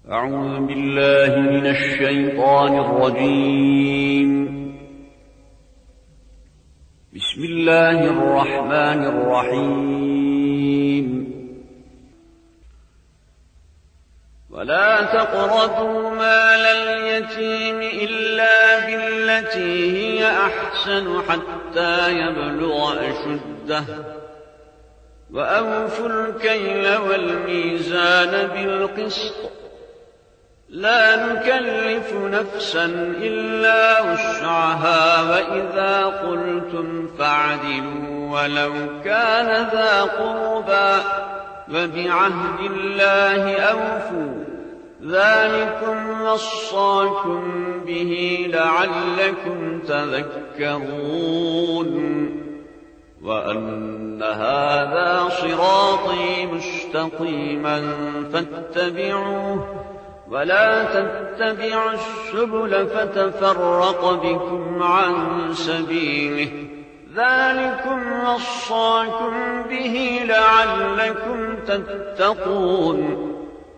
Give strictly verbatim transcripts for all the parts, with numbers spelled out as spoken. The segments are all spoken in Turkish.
أعوذ بالله من الشيطان الرجيم. بسم الله الرحمن الرحيم. ولا تقربوا مال اليتيم إلا بالتي هي أحسن حتى يبلغ أشده وأوفوا الكيل والميزان بالقسط لا نكلف نفسا إلا وسعها وإذا قلتم فاعدلوا ولو كان ذا قربى وبعهد الله أوفوا ذلكم وصاكم به لعلكم تذكرون وأن هذا صراطي مستقيما فاتبعوه ولا تتبعوا السبل فتفرق بكم عن سبيله ذلكم وصاكم به لعلكم تتقون.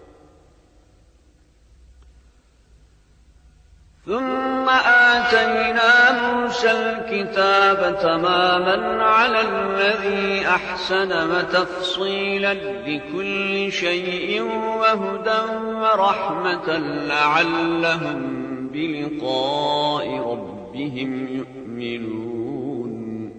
ثم آتينا موسى الكتاب تماما على الذي أحسن وتفصيلا لكل شيء وهدى ورحمة لعلهم بلقاء ربهم يؤمنون.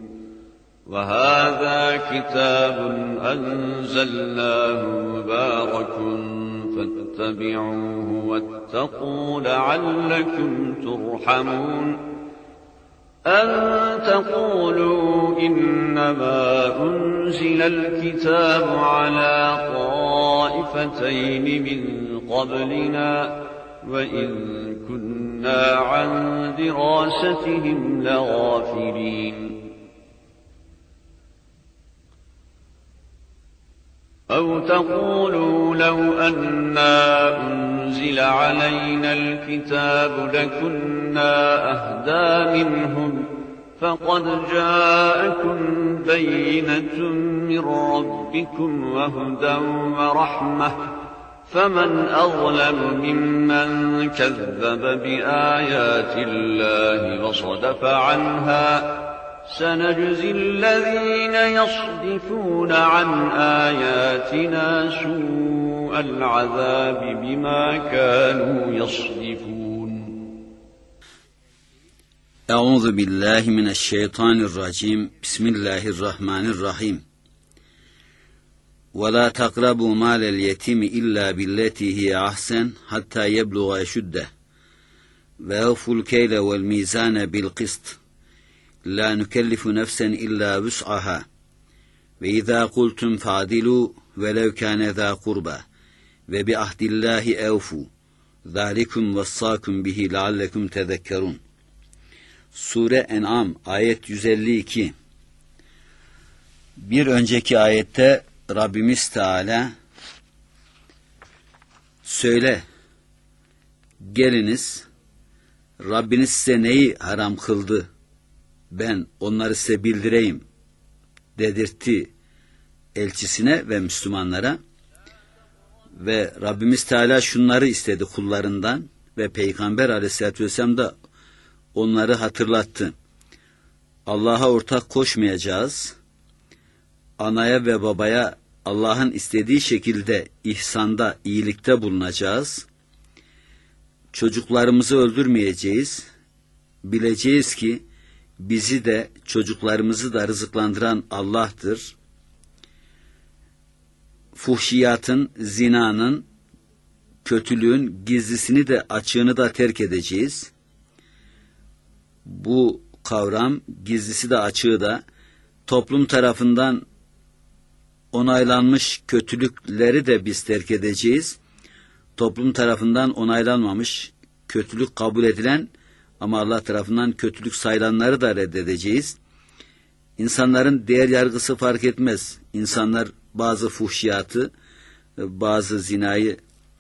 وهذا كتاب أنزلناه مبارك فاتبعوه واتقوا لعلكم ترحمون. أن تقولوا إنما أنزل الكتاب على طائفتين من قبلنا وإن كنا عن دراستهم لغافلين. أو تقولوا لو أنا أنزل علينا الكتاب لكنا أهدى منهم فقد جاءكم بينة من ربكم وهدى ورحمة فمن أظلم ممن كذب بآيات الله وصدف عنها سنجزي الذين يصدفون عن آياتنا سوء العذاب بما كانوا يصدفون. أعوذ بالله من الشيطان الرجيم. بسم الله الرحمن الرحيم. ولا تقربوا مال اليتيم إلا بالتي هي أحسن حتى يبلغ أشده وأوفوا الكيل والميزان بالقسط لا نكلف نفسا إلا وسعها وإذا قلتم فعدلوا ولو كان ذا قربى وبعهد الله أوفوا ذلكم وصاكم به لعلكم تذكرون. Sure En'am ayet yüz elli iki. Bir önceki ayette Rabbimiz Teala söyle geliniz Rabbiniz size neyi haram kıldı ben onları size bildireyim dedirtti elçisine ve Müslümanlara ve Rabbimiz Teala şunları istedi kullarından ve Peygamber Aleyhisselatü Vesselam da onları hatırlattı. Allah'a ortak koşmayacağız. Anaya ve babaya Allah'ın istediği şekilde ihsanda, iyilikte bulunacağız. Çocuklarımızı öldürmeyeceğiz. Bileceğiz ki bizi de çocuklarımızı da rızıklandıran Allah'tır. Fuhşiyatın, zinanın, kötülüğün gizlisini de açığını da terk edeceğiz. Bu kavram gizlisi de açığı da toplum tarafından onaylanmış kötülükleri de biz terk edeceğiz. Toplum tarafından onaylanmamış, kötülük kabul edilen ama Allah tarafından kötülük sayılanları da reddedeceğiz. İnsanların değer yargısı fark etmez. İnsanlar bazı fuhşiyatı, bazı zinayı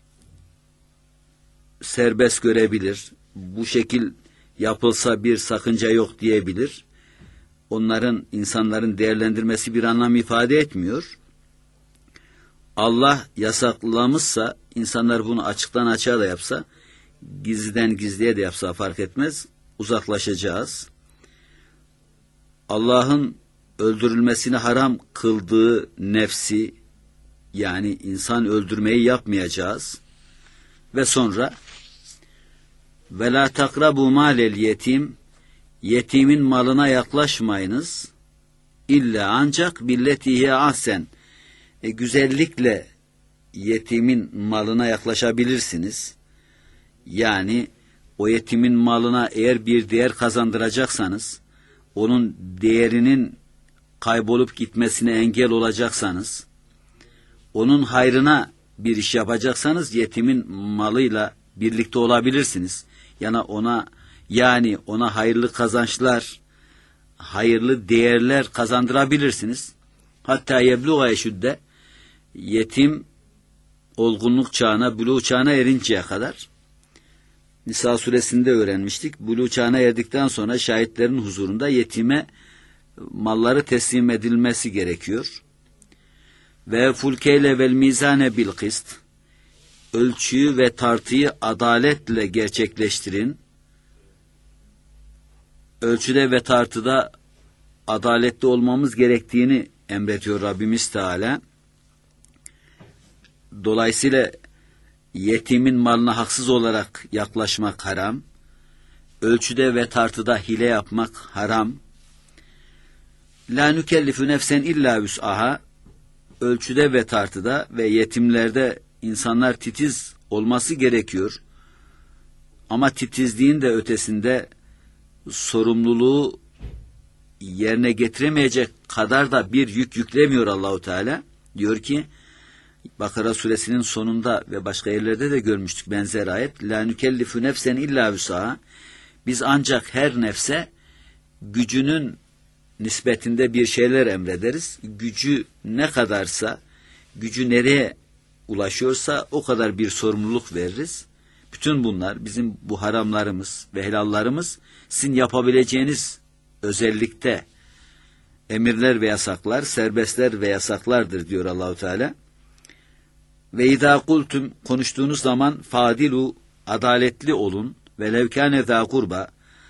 serbest görebilir. Bu şekil yapılsa bir sakınca yok diyebilir. Onların, insanların değerlendirmesi bir anlam ifade etmiyor. Allah yasaklamışsa, insanlar bunu açıktan açığa da yapsa, gizliden gizliye de yapsa fark etmez, uzaklaşacağız. Allah'ın öldürülmesini haram kıldığı nefsi, yani insan öldürmeyi yapmayacağız. Ve sonra ve la takrabu malel yetim, yetimin malına yaklaşmayınız. İlla ancak billetihi ahsen, e, güzellikle yetimin malına yaklaşabilirsiniz. Yani o yetimin malına eğer bir değer kazandıracaksanız, onun değerinin kaybolup gitmesine engel olacaksanız, onun hayrına bir iş yapacaksanız yetimin malıyla birlikte olabilirsiniz. Yani ona yani ona hayırlı kazançlar, hayırlı değerler kazandırabilirsiniz. Hatta yebluğa eşüdde, yetim olgunluk çağına, buluğ çağına erinceye kadar. Nisa suresinde öğrenmiştik. Buluğ çağına erdikten sonra şahitlerin huzurunda yetime malları teslim edilmesi gerekiyor. Ve fulkeyle vel mizane bil kist, ölçüyü ve tartıyı adaletle gerçekleştirin. Ölçüde ve tartıda adaletli olmamız gerektiğini emrediyor Rabbimiz Teala. Dolayısıyla yetimin malına haksız olarak yaklaşmak haram. Ölçüde ve tartıda hile yapmak haram. La nükellifu nefsen illa vüs'aha, ölçüde ve tartıda ve yetimlerde insanlar titiz olması gerekiyor. Ama titizliğin de ötesinde sorumluluğu yerine getiremeyecek kadar da bir yük yüklemiyor Allahu Teala. Diyor ki Bakara suresinin sonunda ve başka yerlerde de görmüştük benzer ayet. La nükellifu nefsen illa vüs'aha. Biz ancak her nefse gücünün nispetinde bir şeyler emrederiz. Gücü ne kadarsa, gücü nereye ulaşıyorsa o kadar bir sorumluluk veririz. Bütün bunlar bizim bu haramlarımız ve helallarımız sizin yapabileceğiniz özellikte emirler ve yasaklar, serbestler ve yasaklardır diyor Allahu Teala. Ve izâ kultum, konuştuğunuz zaman fadilu, adaletli olun ve levkâne zâ kurba,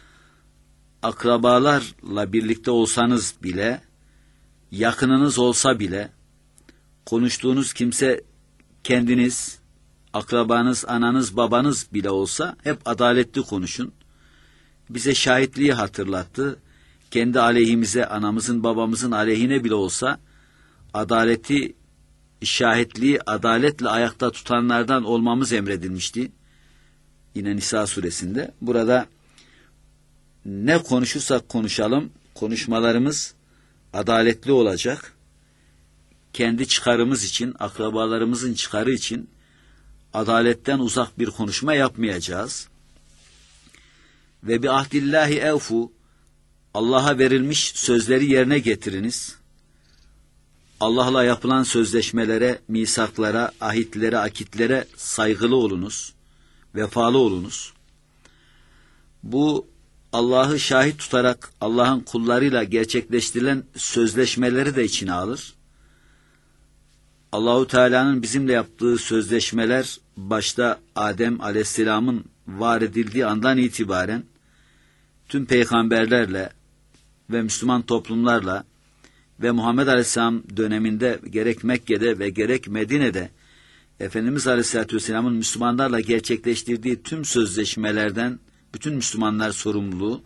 akrabalarla birlikte olsanız bile, yakınınız olsa bile, konuştuğunuz kimse kendiniz, akrabanız, ananız, babanız bile olsa hep adaletli konuşun. Bize şahitliği hatırlattı. Kendi aleyhimize, anamızın, babamızın aleyhine bile olsa adaleti, şahitliği adaletle ayakta tutanlardan olmamız emredilmişti. Yine Nisa suresinde. Burada ne konuşursak konuşalım, konuşmalarımız adaletli olacak. Kendi çıkarımız için, akrabalarımızın çıkarı için adaletten uzak bir konuşma yapmayacağız. Ve bi ahdillahi evfu, Allah'a verilmiş sözleri yerine getiriniz. Allah'la yapılan sözleşmelere, misaklara, ahitlere, akitlere saygılı olunuz, vefalı olunuz. Bu Allah'ı şahit tutarak Allah'ın kullarıyla gerçekleştirilen sözleşmeleri de içine alır. Allahu Teala'nın bizimle yaptığı sözleşmeler başta Adem Aleyhisselam'ın var edildiği andan itibaren tüm peygamberlerle ve Müslüman toplumlarla ve Muhammed Aleyhisselam döneminde gerek Mekke'de ve gerek Medine'de Efendimiz Aleyhisselatü Vesselam'ın Müslümanlarla gerçekleştirdiği tüm sözleşmelerden bütün Müslümanlar sorumluluğu.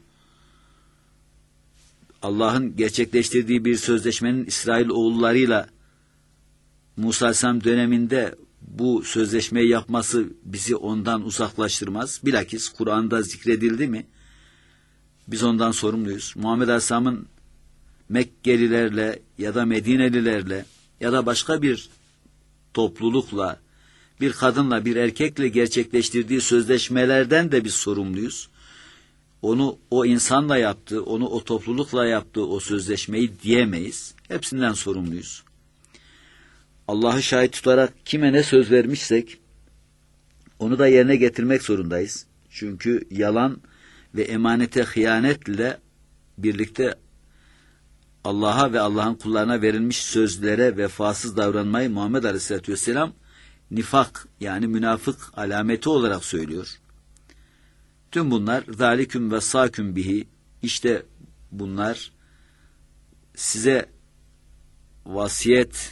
Allah'ın gerçekleştirdiği bir sözleşmenin İsrail oğullarıyla Musa Aleyhisselam döneminde bu sözleşmeyi yapması bizi ondan uzaklaştırmaz. Bilakis Kur'an'da zikredildi mi biz ondan sorumluyuz. Muhammed Aleyhisselam'ın Mekkelilerle ya da Medinelilerle ya da başka bir toplulukla, bir kadınla, bir erkekle gerçekleştirdiği sözleşmelerden de biz sorumluyuz. Onu o insanla yaptığı, onu o toplulukla yaptığı o sözleşmeyi diyemeyiz. Hepsinden sorumluyuz. Allah'ı şahit tutarak kime ne söz vermişsek onu da yerine getirmek zorundayız. Çünkü yalan ve emanete hıyanetle birlikte Allah'a ve Allah'ın kullarına verilmiş sözlere vefasız davranmayı Muhammed Aleyhisselatü Vesselam nifak yani münafık alameti olarak söylüyor. Tüm bunlar zâliküm ve sâküm bihi, işte bunlar size vasiyet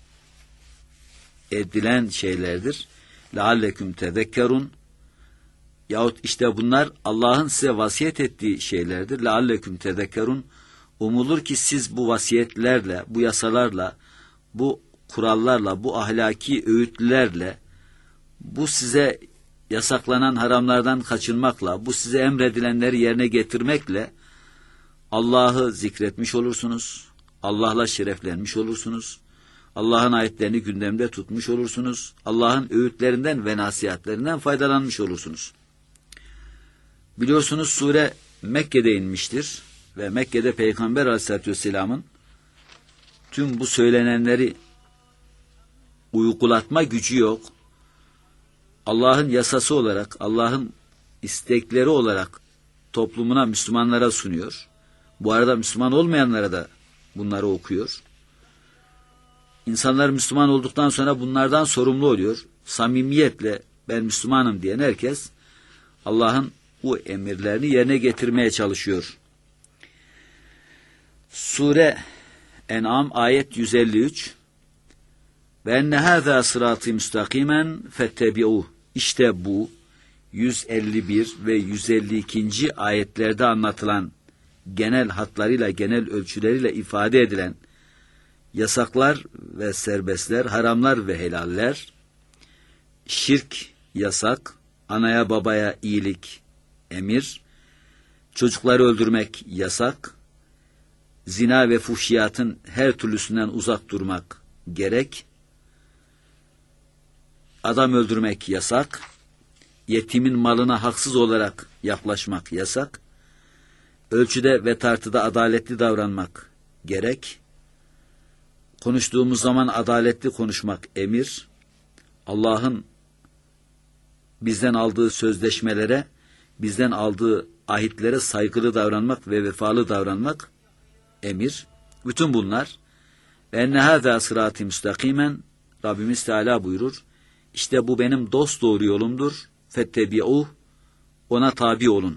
edilen şeylerdir. Lealleküm tezekkerun, yahut işte bunlar Allah'ın size vasiyet ettiği şeylerdir. Lealleküm tezekkerun, umulur ki siz bu vasiyetlerle, bu yasalarla, bu kurallarla, bu ahlaki öğütlerle, bu size yasaklanan haramlardan kaçınmakla, bu size emredilenleri yerine getirmekle Allah'ı zikretmiş olursunuz. Allah'la şereflenmiş olursunuz. Allah'ın ayetlerini gündemde tutmuş olursunuz. Allah'ın öğütlerinden ve nasihatlerinden faydalanmış olursunuz. Biliyorsunuz sure Mekke'de inmiştir ve Mekke'de Peygamber Aleyhisselatü Vesselam'ın tüm bu söylenenleri uygulatma gücü yok. Allah'ın yasası olarak, Allah'ın istekleri olarak toplumuna, Müslümanlara sunuyor. Bu arada Müslüman olmayanlara da bunları okuyor. İnsanlar Müslüman olduktan sonra bunlardan sorumlu oluyor. Samimiyetle ben Müslümanım diyen herkes Allah'ın bu emirlerini yerine getirmeye çalışıyor. Sure En'am ayet yüz elli üç. Ve enne hâzâ sırâtî müstakîmen fettebi'ûh. İşte bu yüz elli bir ve yüz elli iki. ayetlerde anlatılan genel hatlarıyla, genel ölçüleriyle ifade edilen yasaklar ve serbestler, haramlar ve helaller, şirk yasak, anaya babaya iyilik emir, çocukları öldürmek yasak, zina ve fuhşiyatın her türlüsünden uzak durmak gerek, adam öldürmek yasak, yetimin malına haksız olarak yaklaşmak yasak, ölçüde ve tartıda adaletli davranmak gerek, konuştuğumuz zaman adaletli konuşmak emir, Allah'ın bizden aldığı sözleşmelere, bizden aldığı ahitlere saygılı davranmak ve vefalı davranmak emir. Bütün bunlar ve enne hâzâ sırâtî müstakîmen, Rabbimiz Teala buyurur, işte bu benim dost doğru yolumdur, fettebi'ûh, ona tabi olun.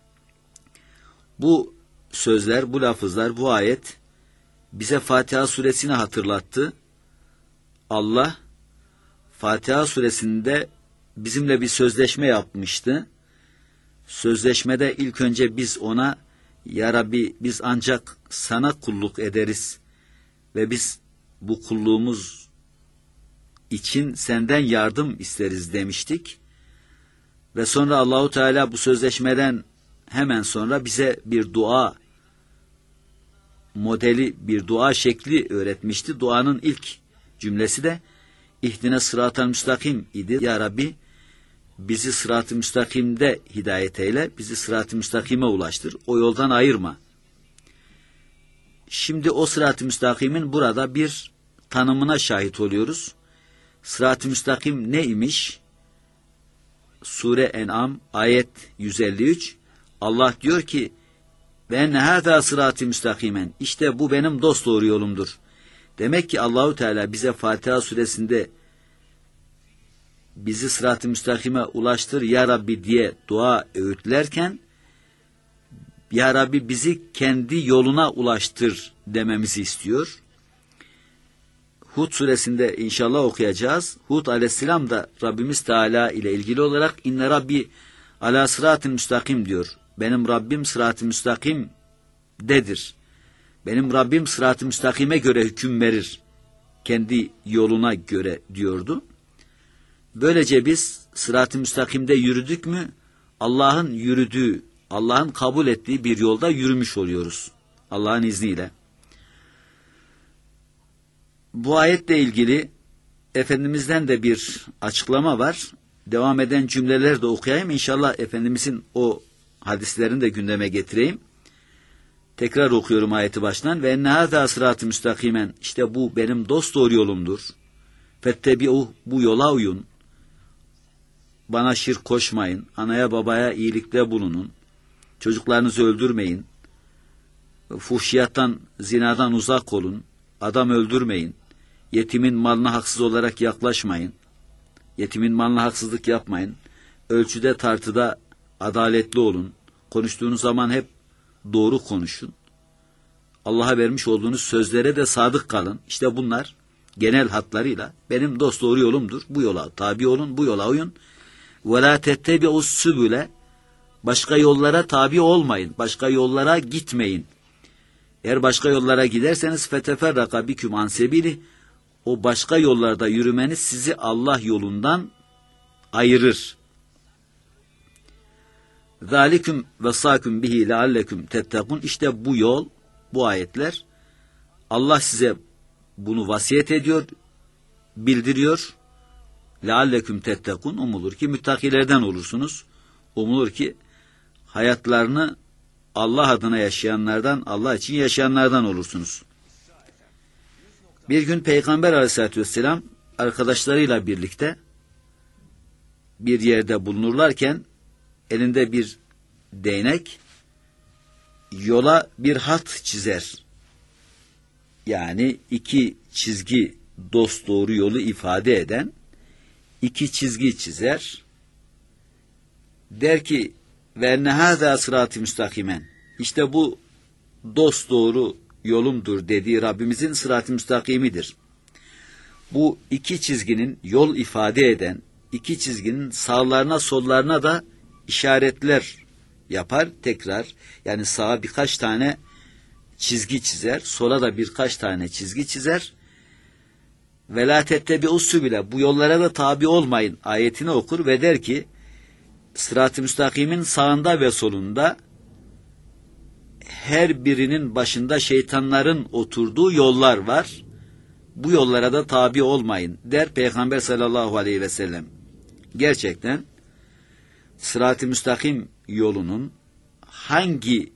Bu sözler, bu lafızlar, bu ayet bize Fatiha suresini hatırlattı. Allah Fatiha suresinde bizimle bir sözleşme yapmıştı. Sözleşmede ilk önce biz ona, ya Rabbi biz ancak sana kulluk ederiz ve biz bu kulluğumuz için senden yardım isteriz demiştik. Ve sonra Allahu Teala bu sözleşmeden hemen sonra bize bir dua modeli, bir dua şekli öğretmişti. Duanın ilk cümlesi de İhdine sıratal müstakim idi. Ya Rabbi bizi sırat-ı müstakimde hidayet eyle, bizi sırat-ı müstakime ulaştır, o yoldan ayırma. Şimdi o sırat-ı müstakimin burada bir tanımına şahit oluyoruz. Sırat-ı müstakim neymiş? Sure En'am ayet yüz elli üç. Allah diyor ki ve enne hâzâ sırat-ı müstakimen, işte bu benim dosdoğru yolumdur. Demek ki Allahu Teala bize Fatiha suresinde bizi sırat-ı müstakime ulaştır ya Rabbi diye dua öğütlerken, ya Rabbi bizi kendi yoluna ulaştır dememizi istiyor. Hud suresinde inşallah okuyacağız. Hud aleyhisselam da Rabbimiz Teala ile ilgili olarak inne Rabbi ala sırat-ı müstakim diyor. Benim Rabbim sırat-ı müstakim dedir. Benim Rabbim sırat-ı müstakime göre hüküm verir. Kendi yoluna göre diyordu. Böylece biz sırat-ı müstakimde yürüdük mü, Allah'ın yürüdüğü, Allah'ın kabul ettiği bir yolda yürümüş oluyoruz. Allah'ın izniyle. Bu ayetle ilgili Efendimiz'den de bir açıklama var. Devam eden cümleleri de okuyayım. İnşallah Efendimiz'in o hadislerini de gündeme getireyim. Tekrar okuyorum ayeti baştan. Ve enne hâzâ sırat-ı müstakimen, işte bu benim dosdoğru yolumdur. Fettebi'ûh, bu yola uyun. Bana şirk koşmayın. Anaya babaya iyilikte bulunun. Çocuklarınızı öldürmeyin. fuhşiyattan, zinadan uzak olun, adam öldürmeyin, yetimin malına haksız olarak yaklaşmayın, yetimin malına haksızlık yapmayın, ölçüde tartıda adaletli olun, konuştuğunuz zaman hep doğru konuşun, Allah'a vermiş olduğunuz sözlere de sadık kalın. İşte bunlar genel hatlarıyla benim dosdoğru yolumdur. Bu yola tabi olun, bu yola uyun. وَلَا تَتَّبِعُوا السُّبُلَ Başka yollara tabi olmayın, başka yollara gitmeyin. Eğer başka yollara giderseniz فَتَفَرَّقَ بِكُمْ عَنْ سَبِيلِهِ O başka yollarda yürümeniz sizi Allah yolundan ayırır. ذَٰلِكُمْ وَصَّاكُمْ بِهِ لَعَلَّكُمْ تَتَّقُونَ İşte bu yol, bu ayetler, Allah size bunu vasiyet ediyor, bildiriyor. لَعَلَّكُمْ تَتَّقُونَ Umulur ki müttakilerden olursunuz. Umulur ki hayatlarını Allah adına yaşayanlardan, Allah için yaşayanlardan olursunuz. Bir gün Peygamber Aleyhisselatü Vesselam arkadaşlarıyla birlikte bir yerde bulunurlarken elinde bir değnek yola bir hat çizer. Yani iki çizgi dosdoğru yolu ifade eden iki çizgi çizer. Der ki ve enne hâzâ sırat-ı müstakimen İşte bu dosdoğru yolumdur dediği Rabbimizin sırat-ı müstakimidir. Bu iki çizginin yol ifade eden iki çizginin sağlarına sollarına da işaretler yapar tekrar. Yani sağa birkaç tane çizgi çizer, sola da birkaç tane çizgi çizer. Ve lâ tettebi'us bile bu yollara da tabi olmayın ayetini okur ve der ki sırat-ı müstakimin sağında ve solunda her birinin başında şeytanların oturduğu yollar var. Bu yollara da tabi olmayın der Peygamber sallallahu aleyhi ve sellem. Gerçekten sırat-ı müstakim yolunun hangi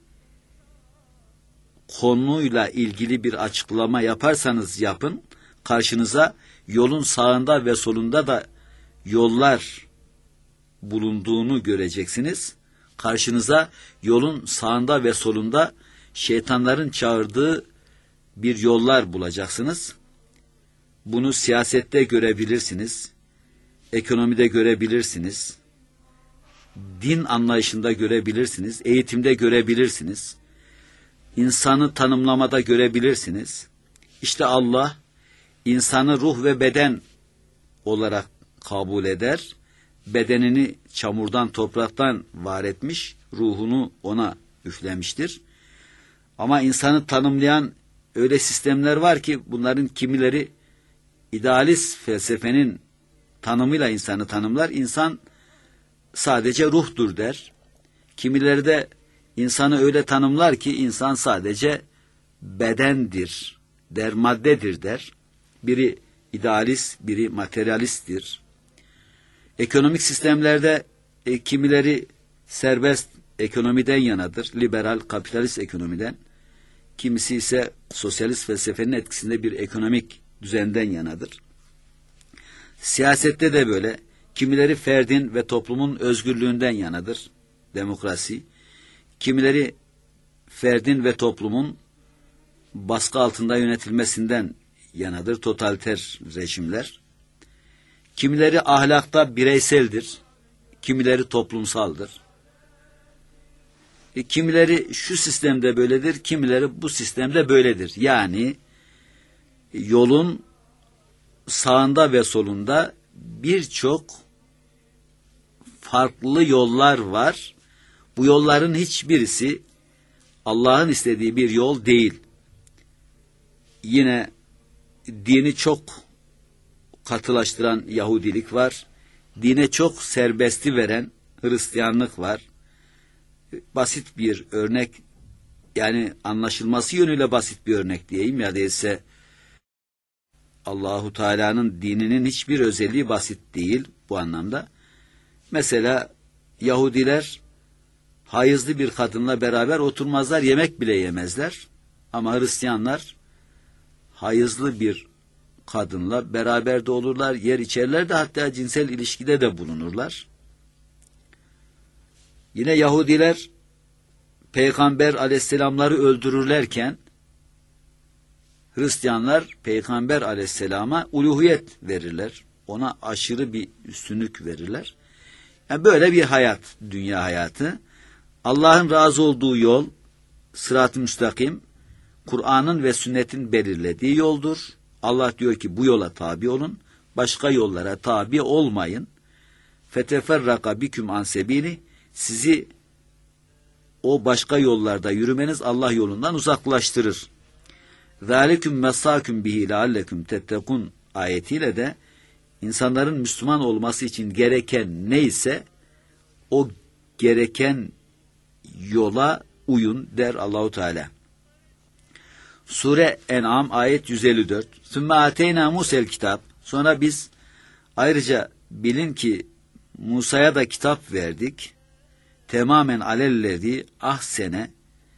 konuyla ilgili bir açıklama yaparsanız yapın, karşınıza yolun sağında ve solunda da yollar bulunduğunu göreceksiniz. Karşınıza yolun sağında ve solunda şeytanların çağırdığı bir yollar bulacaksınız. Bunu siyasette görebilirsiniz, ekonomide görebilirsiniz, din anlayışında görebilirsiniz, eğitimde görebilirsiniz, insanı tanımlamada görebilirsiniz. İşte Allah insanı ruh ve beden olarak kabul eder. Bedenini çamurdan, topraktan var etmiş, ruhunu ona üflemiştir. Ama insanı tanımlayan öyle sistemler var ki bunların kimileri idealist felsefenin tanımıyla insanı tanımlar. İnsan sadece ruhtur der. Kimileri de insanı öyle tanımlar ki insan sadece bedendir der, maddedir der. Biri idealist, biri materyalisttir. Ekonomik sistemlerde e, kimileri serbest ekonomiden yanadır, liberal, kapitalist ekonomiden. Kimisi ise sosyalist felsefenin etkisinde bir ekonomik düzenden yanadır. Siyasette de böyle. Kimileri ferdin ve toplumun özgürlüğünden yanadır, demokrasi. Kimileri ferdin ve toplumun baskı altında yönetilmesinden yanadır, totaliter rejimler. Kimileri ahlakta bireyseldir, kimileri toplumsaldır. E, kimileri şu sistemde böyledir, kimileri bu sistemde böyledir. Yani yolun sağında ve solunda birçok farklı yollar var. Bu yolların hiçbirisi Allah'ın istediği bir yol değil. Yine dini çok katılaştıran Yahudilik var. Dine çok serbesti veren Hristiyanlık var. Basit bir örnek, yani anlaşılması yönüyle basit bir örnek diyeyim ya değilse Allahu Teala'nın dininin hiçbir özelliği basit değil bu anlamda. Mesela Yahudiler hayızlı bir kadınla beraber oturmazlar, yemek bile yemezler. Ama Hristiyanlar hayızlı bir kadınla beraber de olurlar, yer içerler de, hatta cinsel ilişkide de bulunurlar. Yine Yahudiler Peygamber aleyhisselamları öldürürlerken Hristiyanlar Peygamber aleyhisselama uluhiyet verirler. Ona aşırı bir üstünlük verirler. Yani böyle bir hayat, dünya hayatı. Allah'ın razı olduğu yol, sırat-ı müstakim, Kur'an'ın ve sünnetin belirlediği yoldur. Allah diyor ki bu yola tabi olun, başka yollara tabi olmayın. Feteferraka biküm an sebili, sizi o başka yollarda yürümeniz Allah yolundan uzaklaştırır. Zâliküm mesâküm bihi lealleküm tettekûn ayetiyle de insanların Müslüman olması için gereken neyse o gereken yola uyun der Allahu Teala. Sure En'am ayet yüz elli dört. Sümme ateyna Musa'l kitap. Sonra biz ayrıca bilin ki Musa'ya da kitap verdik. Temamen alellezi ahsene,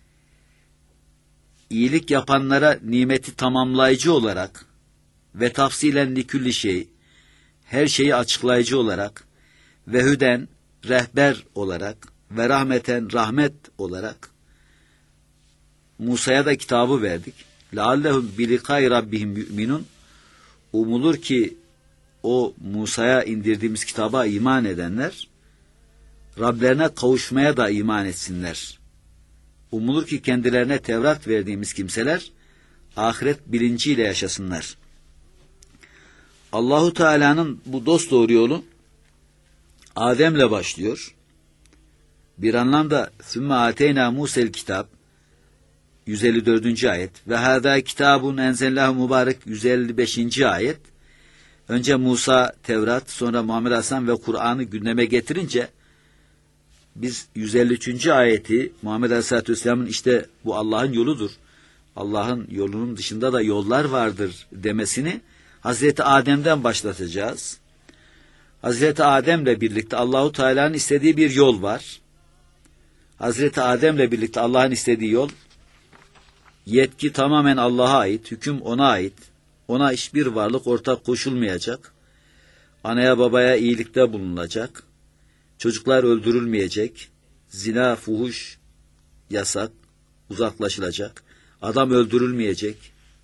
iyilik yapanlara nimeti tamamlayıcı olarak ve tafsilen likülli şey, her şeyi açıklayıcı olarak ve hüden rehber olarak ve rahmeten rahmet olarak Musa'ya da kitabı verdik. Leallehum bilikâi rabbihim mü'minun. Umulur ki o Musa'ya indirdiğimiz kitaba iman edenler Rablerine kavuşmaya da iman etsinler. Umulur ki kendilerine Tevrat verdiğimiz kimseler ahiret bilinciyle yaşasınlar. Allahu Teala'nın bu dosdoğru yolu Adem'le başlıyor. Bir anlamda sümme ateyna Musa'l kitap yüz elli dördüncü ayet ve hâzâ kitabun enzellahu mübarek yüz elli beşinci ayet. Önce Musa, Tevrat, sonra Muhammed Aleyhisselam ve Kur'an'ı gündeme getirince biz yüz elli üçüncü ayeti Muhammed Aleyhisselatü Vesselam'ın işte bu Allah'ın yoludur, Allah'ın yolunun dışında da yollar vardır demesini Hazreti Adem'den başlatacağız. Hazreti Adem'le birlikte Allahu Teala'nın istediği bir yol var. Hazreti Adem'le birlikte Allah'ın istediği yol, yetki tamamen Allah'a ait, hüküm ona ait. Ona hiçbir varlık ortak koşulmayacak. Anaya babaya iyilikte bulunulacak. Çocuklar öldürülmeyecek. Zina, fuhuş yasak, uzaklaşılacak. Adam öldürülmeyecek.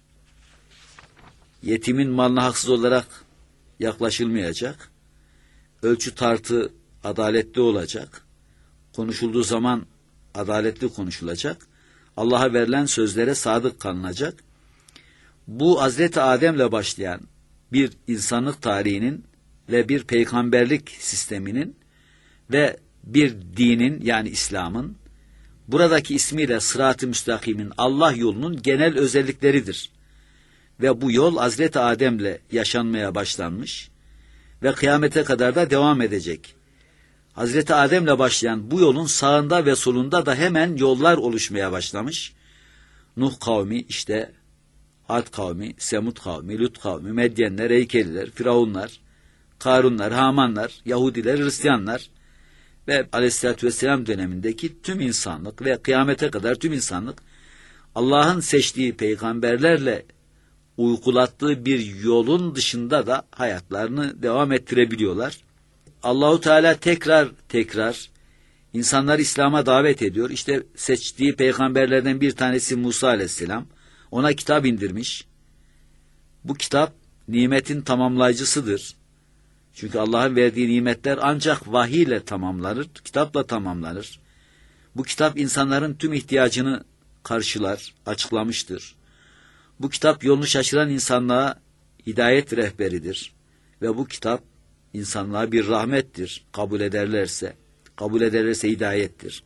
Yetimin malına haksız olarak yaklaşılmayacak. Ölçü tartı adaletli olacak. Konuşulduğu zaman adaletli konuşulacak. Allah'a verilen sözlere sadık kalınacak. Bu Hazreti Adem'le başlayan bir insanlık tarihinin ve bir peygamberlik sisteminin ve bir dinin yani İslam'ın buradaki ismiyle Sırat-ı Müstakim'in Allah yolunun genel özellikleridir. Ve bu yol Hazreti Adem'le yaşanmaya başlanmış ve kıyamete kadar da devam edecek. Hazreti Adem'le başlayan bu yolun sağında ve solunda da hemen yollar oluşmaya başlamış. Nuh kavmi, işte Ad kavmi, Semud kavmi, Lut kavmi, Medyenler, Heykeliler, Firavunlar, Karunlar, Hamanlar, Yahudiler, Hristiyanlar ve Aleyhisselatü Vesselam dönemindeki tüm insanlık ve kıyamete kadar tüm insanlık Allah'ın seçtiği peygamberlerle uygulattığı bir yolun dışında da hayatlarını devam ettirebiliyorlar. Allahu Teala tekrar tekrar insanları İslam'a davet ediyor. İşte seçtiği peygamberlerden bir tanesi Musa Aleyhisselam. Ona kitap indirmiş. Bu kitap nimetin tamamlayıcısıdır. Çünkü Allah'ın verdiği nimetler ancak vahiy ile tamamlanır, kitapla tamamlanır. Bu kitap insanların tüm ihtiyacını karşılar, açıklamıştır. Bu kitap yolunu şaşıran insanlığa hidayet rehberidir. Ve bu kitap insanlığa bir rahmettir. Kabul ederlerse, kabul ederlerse hidayettir.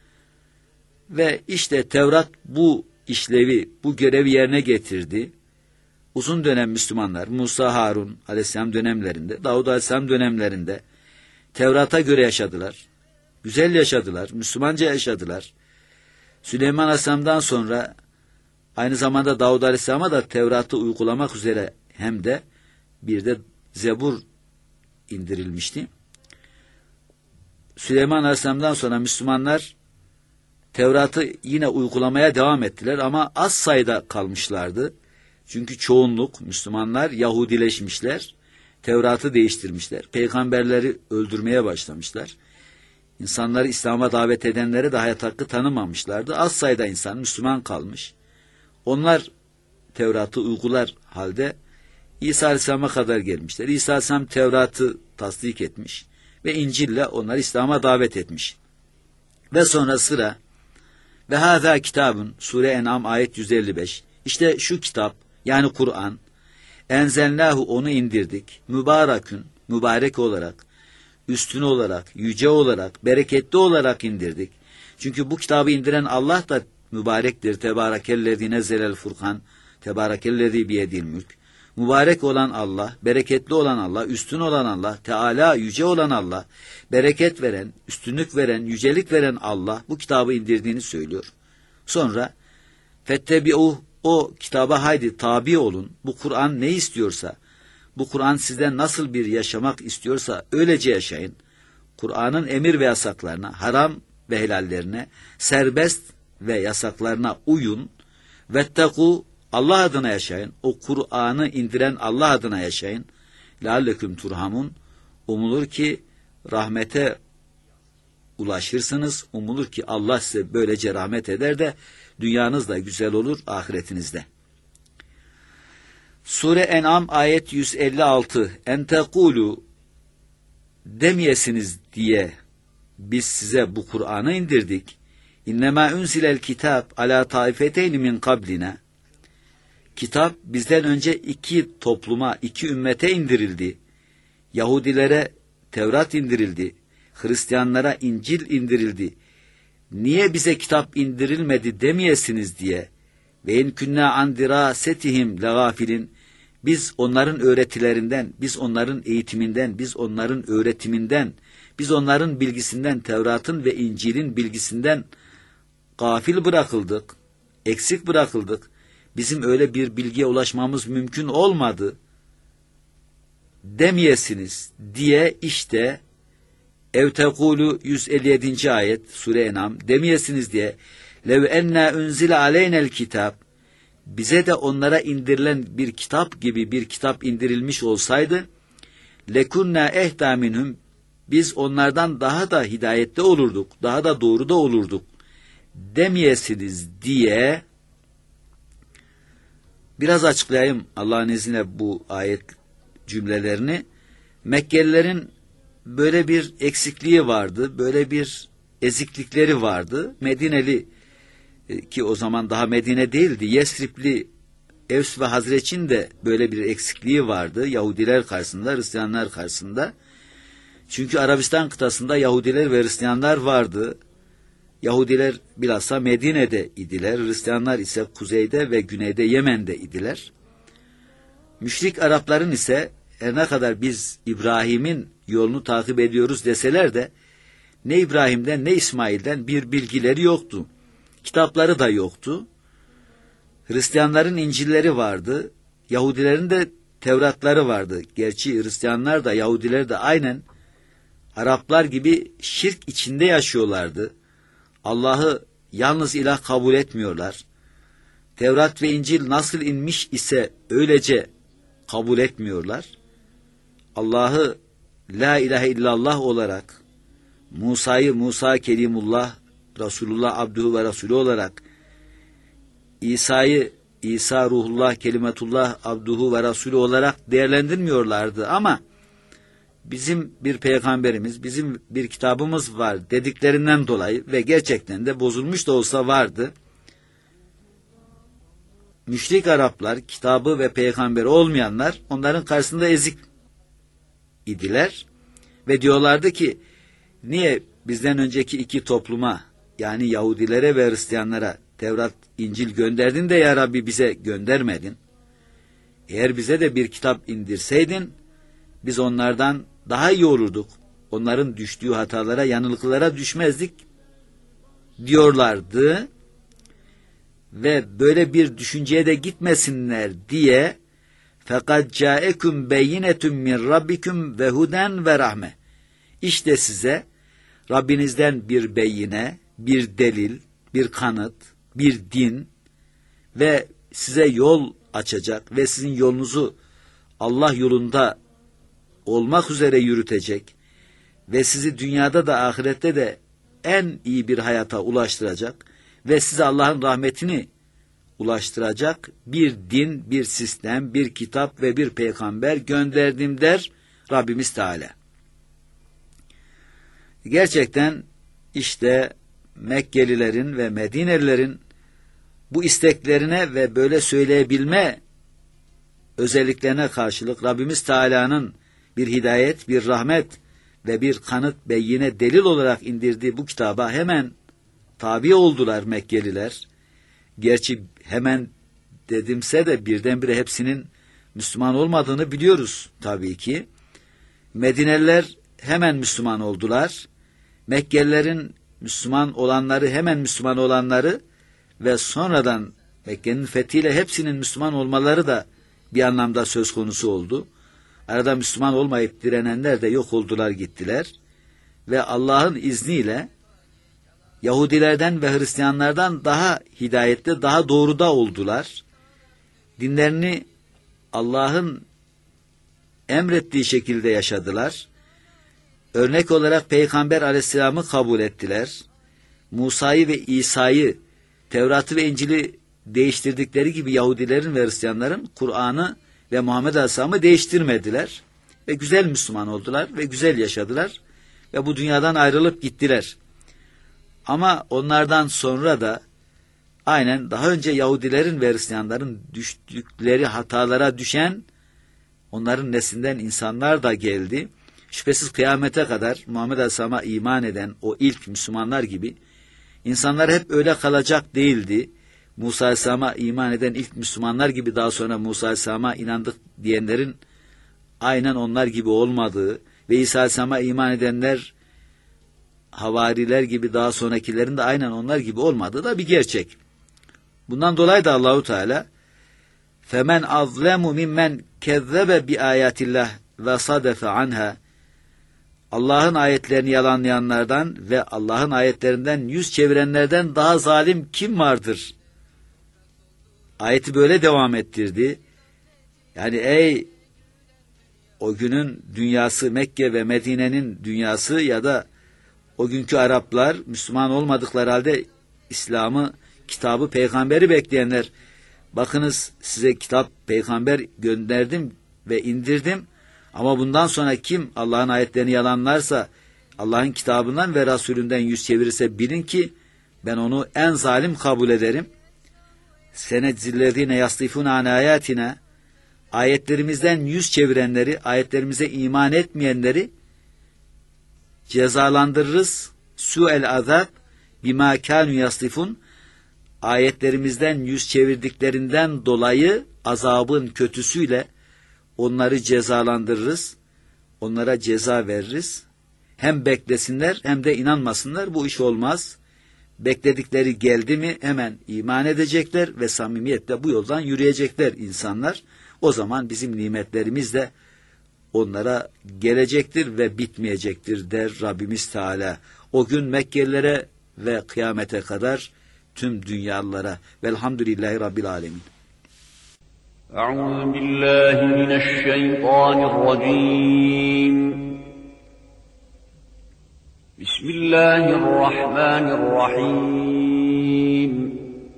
Ve işte Tevrat bu işlevi, bu görevi yerine getirdi. Uzun dönem Müslümanlar, Musa, Harun Aleyhisselam dönemlerinde, Davud Aleyhisselam dönemlerinde Tevrat'a göre yaşadılar. Güzel yaşadılar, Müslümanca yaşadılar. Süleyman Aleyhisselam'dan sonra aynı zamanda Davud Aleyhisselam'a da Tevrat'ı uygulamak üzere hem de bir de Zebur indirilmişti. Süleyman Aleyhisselam'dan sonra Müslümanlar Tevrat'ı yine uygulamaya devam ettiler ama az sayıda kalmışlardı. Çünkü çoğunluk Müslümanlar Yahudileşmişler, Tevrat'ı değiştirmişler, peygamberleri öldürmeye başlamışlar. İnsanları İslam'a davet edenlere de hayat hakkı tanımamışlardı. Az sayıda insan Müslüman kalmış. Onlar Tevrat'ı uygular halde İsa Aleyhisselam'a kadar gelmişler. İsa Aleyhisselam Tevrat'ı tasdik etmiş ve İncil'le onları İslam'a davet etmiş. Ve sonra sıra ve hâzâ kitabun Sure En'am ayet yüz elli beş. İşte şu kitap yani Kur'an enzelnâhu onu indirdik. Mübarekün mübarek olarak, üstün olarak, yüce olarak, bereketli olarak indirdik. Çünkü bu kitabı indiren Allah da mübarektir. Tebârakellezî nezzelel Furkan, tebârakellezî biyedil mülk. Mübarek olan Allah, bereketli olan Allah, üstün olan Allah, Teala yüce olan Allah, bereket veren, üstünlük veren, yücelik veren Allah bu kitabı indirdiğini söylüyor. Sonra fettebi'uh, o kitaba haydi tabi olun. Bu Kur'an ne istiyorsa, bu Kur'an sizden nasıl bir yaşamak istiyorsa öylece yaşayın. Kur'an'ın emir ve yasaklarına, haram ve helallerine, serbest ve yasaklarına uyun. Vettekû, Allah adına yaşayın. O Kur'an'ı indiren Allah adına yaşayın. Lealleküm turhamun. Umulur ki rahmete ulaşırsınız. Umulur ki Allah size böylece rahmet eder de dünyanız da güzel olur ahiretinizde. Sure En'am ayet yüz elli altı. En tekulu demeyesiniz diye biz size bu Kur'an'ı indirdik. İnnemâ unzilel kitâb alâ taifeteyni min kablina. Kitap bizden önce iki topluma, iki ümmete indirildi. Yahudilere Tevrat indirildi. Hristiyanlara İncil indirildi. Niye bize kitap indirilmedi demeyesiniz diye. Ve in künnâ an dirâsetihim legâfilin. Biz onların öğretilerinden, biz onların eğitiminden, biz onların öğretiminden, biz onların bilgisinden, Tevrat'ın ve İncil'in bilgisinden gafil bırakıldık, eksik bırakıldık. Bizim öyle bir bilgiye ulaşmamız mümkün olmadı demeyesiniz diye işte Evtekulu yüz elli yedinci ayet Sure En'am demeyesiniz diye lev enna unzile aleynel kitap bize de onlara indirilen bir kitap gibi bir kitap indirilmiş olsaydı lekunna ehda minhum biz onlardan daha da hidayette olurduk, daha da doğru da olurduk demeyesiniz diye biraz açıklayayım Allah'ın izniyle bu ayet cümlelerini. Mekkelilerin böyle bir eksikliği vardı, böyle bir eziklikleri vardı. Medineli ki o zaman daha Medine değildi, Yesribli Evs ve Hazreç'in de böyle bir eksikliği vardı Yahudiler karşısında, Hristiyanlar karşısında. Çünkü Arabistan kıtasında Yahudiler ve Hristiyanlar vardı. Yahudiler bilhassa Medine'de idiler, Hristiyanlar ise kuzeyde ve güneyde Yemen'de idiler. Müşrik Arapların ise her ne kadar biz İbrahim'in yolunu takip ediyoruz deseler de ne İbrahim'den ne İsmail'den bir bilgileri yoktu. Kitapları da yoktu. Hristiyanların İncil'leri vardı, Yahudilerin de Tevratları vardı. Gerçi Hristiyanlar da Yahudiler de aynen Araplar gibi şirk içinde yaşıyorlardı. Allah'ı yalnız ilah kabul etmiyorlar. Tevrat ve İncil nasıl inmiş ise öylece kabul etmiyorlar. Allah'ı la ilahe illallah olarak, Musa'yı Musa Kelimullah, Resulullah Abdühü ve Resulü olarak, İsa'yı İsa Ruhullah Kelimetullah Abdühü ve Resulü olarak değerlendirmiyorlardı ama bizim bir peygamberimiz, bizim bir kitabımız var dediklerinden dolayı ve gerçekten de bozulmuş da olsa vardı. Müşrik Araplar, kitabı ve peygamberi olmayanlar onların karşısında ezik idiler ve diyorlardı ki niye bizden önceki iki topluma yani Yahudilere ve Hristiyanlara Tevrat, İncil gönderdin de ya Rabbi bize göndermedin. Eğer bize de bir kitap indirseydin biz onlardan daha iyi olurduk. Onların düştüğü hatalara, yanılgılara düşmezdik diyorlardı. Ve böyle bir düşünceye de gitmesinler diye فَقَدْ جَاءَكُمْ بَيِّنَةٌ مِّنْ رَبِّكُمْ وَهُدًى وَرَحْمَةٌ İşte size Rabbinizden bir beyine, bir delil, bir kanıt, bir din ve size yol açacak ve sizin yolunuzu Allah yolunda olmak üzere yürütecek ve sizi dünyada da ahirette de en iyi bir hayata ulaştıracak ve size Allah'ın rahmetini ulaştıracak bir din, bir sistem, bir kitap ve bir peygamber gönderdim der Rabbimiz Teala. Gerçekten işte Mekkelilerin ve Medinelilerin bu isteklerine ve böyle söyleyebilme özelliklerine karşılık Rabbimiz Teala'nın bir hidayet, bir rahmet ve bir kanıt ve yine delil olarak indirdiği bu kitaba hemen tabi oldular Mekkeliler. Gerçi hemen dedimse de birdenbire hepsinin Müslüman olmadığını biliyoruz tabii ki. Medineliler hemen Müslüman oldular. Mekkelilerin Müslüman olanları hemen Müslüman olanları ve sonradan Mekke'nin fethiyle hepsinin Müslüman olmaları da bir anlamda söz konusu oldu. Arada Müslüman olmayıp direnenler de yok oldular gittiler. Ve Allah'ın izniyle Yahudilerden ve Hristiyanlardan daha hidayette, daha doğruda oldular. Dinlerini Allah'ın emrettiği şekilde yaşadılar. Örnek olarak Peygamber Aleyhisselam'ı kabul ettiler. Musa'yı ve İsa'yı, Tevrat'ı ve İncil'i değiştirdikleri gibi Yahudilerin ve Hristiyanların Kur'an'ı ve Muhammed Aleyhisselam'ı değiştirmediler. Ve güzel Müslüman oldular ve güzel yaşadılar. Ve bu dünyadan ayrılıp gittiler. Ama onlardan sonra da aynen daha önce Yahudilerin ve Hristiyanların düştükleri hatalara düşen onların neslinden insanlar da geldi. Şüphesiz kıyamete kadar Muhammed Aleyhisselam'a iman eden o ilk Müslümanlar gibi insanlar hep öyle kalacak değildi. Musa Aleyhisselam'a iman eden ilk Müslümanlar gibi daha sonra Musa Aleyhisselam'a inandık diyenlerin aynen onlar gibi olmadığı ve İsa Aleyhisselam'a iman edenler havariler gibi daha sonrakilerin de aynen onlar gibi olmadığı da bir gerçek. Bundan dolayı da Allahu Teala "Femen azlemu mimmen kezzebe bi ayatillah ve sadefe anha" Allah'ın ayetlerini yalanlayanlardan ve Allah'ın ayetlerinden yüz çevirenlerden daha zalim kim vardır? Ayeti böyle devam ettirdi. Yani ey o günün dünyası, Mekke ve Medine'nin dünyası ya da o günkü Araplar, Müslüman olmadıkları halde İslam'ı, kitabı, peygamberi bekleyenler, bakınız size kitap, peygamber gönderdim ve indirdim ama bundan sonra kim Allah'ın ayetlerini yalanlarsa, Allah'ın kitabından ve Resulünden yüz çevirirse bilin ki ben onu en zalim kabul ederim. Senedzillezine yastifun an ayatina, ayetlerimizden yüz çevirenleri, ayetlerimize iman etmeyenleri cezalandırırız. Su'el azab bima kanu yastifun, ayetlerimizden yüz çevirdiklerinden dolayı azabın kötüsüyle onları cezalandırırız. Onlara ceza veririz. Hem beklesinler hem de inanmasınlar, bu iş olmaz. Bekledikleri geldi mi hemen iman edecekler ve samimiyetle bu yoldan yürüyecekler insanlar. O zaman bizim nimetlerimiz de onlara gelecektir ve bitmeyecektir der Rabbimiz Teala. O gün Mekkelilere ve kıyamete kadar tüm dünyalılara. Velhamdülillahi Rabbil Alemin. Euzu billahi mineşşeytanirracim. Bismillahirrahmanirrahim.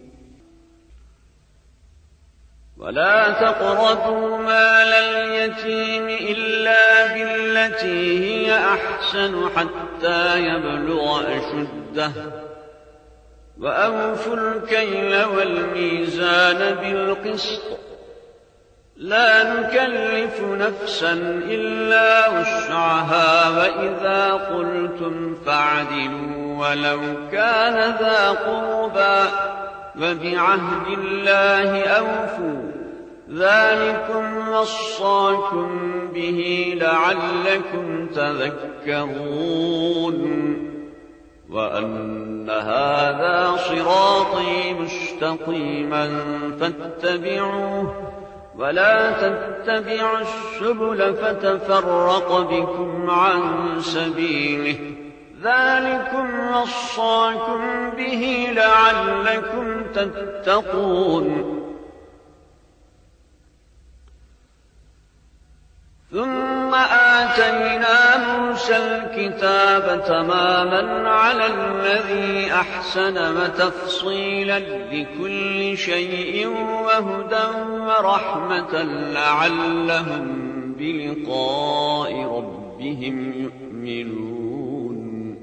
وَلَا تَقْرَبُوا مَالَ الْيَتِيمِ إِلَّا بِالَّتِي هِيَ أَحْسَنُ حَتَّى يَبْلُغَ أَشُدَّهُ وَأَوْفُوا الْكَيْلَ وَالْمِيزَانَ بِالْقِسْطِ لَا نُكَلِّفُ نَفْسًا إِلَّا وُسْعَهَا وَإِذَا قُلْتُمْ فَاعْدِلُوا وَلَوْ كَانَ ذَا قُرْبَى وَبِعَهْدِ اللَّهِ أَوْفُوا ذَٰلِكُمْ وَصَّاكُمْ بِهِ لَعَلَّكُمْ تَذَكَّرُونَ وَأَنَّ هَٰذَا صِرَاطِي مُسْتَقِيمًا فَاتَّبِعُوهُ وَلَا تَتَّبِعُوا السُّبُلَ فَتَفَرَّقَ بِكُمْ عَن سَبِيلِهِ ذَٰلِكُمْ وَصَّاكُمْ بِهِ لَعَلَّكُمْ تَتَّقُونَ ثم آتينا موسى الكتاب تماما على الذي أحسن وتفصيلا لكل شيء وهدى ورحمة لعلهم بلقاء ربهم يؤمنون.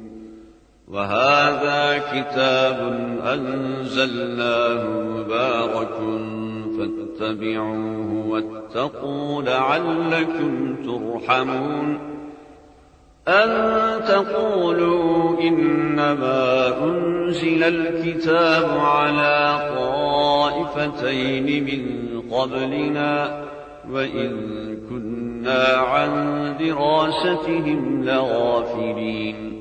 وهذا كتاب أنزلناه مبارك فاتبعوه واتقوا لعلكم ترحمون. أن تقولوا إنما أنزل الكتاب على طائفتين من قبلنا وإن كنا عن دراستهم لغافلين.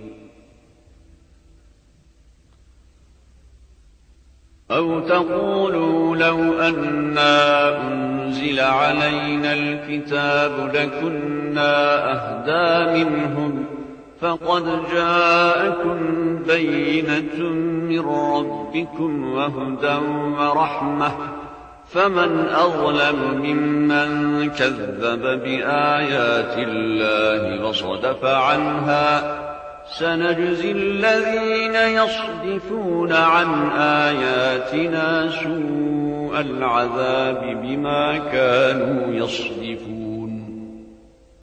أو تقولوا لو أنا أنزل علينا الكتاب لكنا أهدى منهم فقد جاءكم بينة من ربكم وهدى ورحمة فمن أظلم ممن كذب بآيات الله وصدف عنها. سنجزي الذين يصدفون عن آياتنا سوء العذاب بما كانوا يصدفون.